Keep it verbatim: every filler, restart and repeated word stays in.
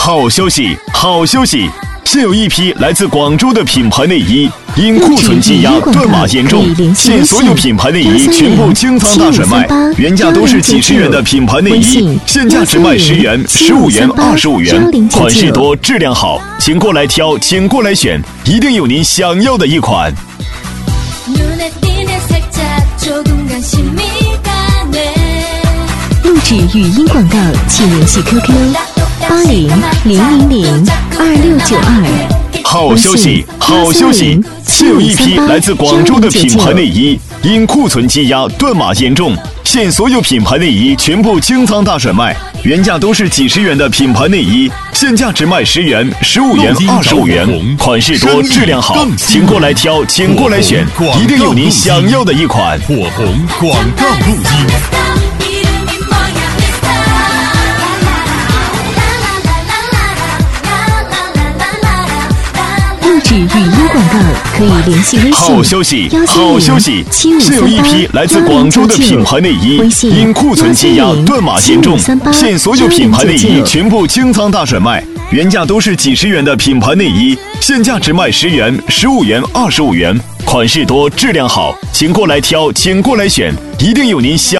好消息，好消息！现有一批来自广州的品牌内衣，因库存积压断码严重，现所有品牌内衣全部清仓大甩卖，原价都是几十元的品牌内衣，现价只卖十元、十五元、二十五元，款式多，质量好，请过来挑，请过来选，一定有您想要的一款。 录制语音广告，请联系 Q Q 八零零零零二六九二。 好消息，好消息！现有一批来自广州的品牌内衣，因库存积压断码严重，现所有品牌内衣全部清仓大甩卖，原价都是几十元的品牌内衣，现价只卖十元、十五元、二十五元，款式多，质量好，请过来挑，请过来选，一定有您想要的一款。 火红广告录音。 语音广告可以联系微信。 好消息，好消息！现有一批来自广州的品牌内衣，因库存积压断码严重，现所有品牌内衣全部清仓大甩卖，原价都是几十元的品牌内衣，现价只卖十元、十五元、二十五元，款式多，质量好，请过来挑，请过来选，一定有您想